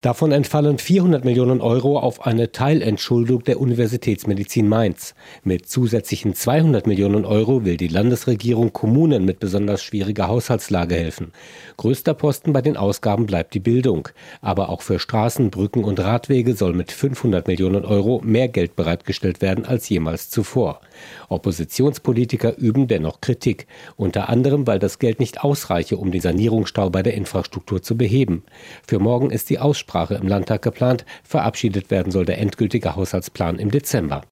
Davon entfallen 400 Millionen Euro auf eine Teilentschuldung der Universitätsmedizin Mainz. Mit zusätzlichen 200 Millionen Euro will die Landesregierung Kommunen mit besonders schwieriger Haushaltslage helfen. Größter Posten bei den Ausgaben bleibt die Bildung. Aber auch für Straßen, Brücken und Radwege soll mit 500 Millionen Euro mehr Geld bereitgestellt werden als jemals zuvor. Oppositionspolitiker üben dennoch Kritik. Unter anderem, weil das Geld nicht ausreiche, um den Sanierungsstau bei der Infrastruktur zu beheben. Für morgen ist die Aussprache im Landtag geplant. Verabschiedet werden soll der endgültige Haushaltsplan im Dezember.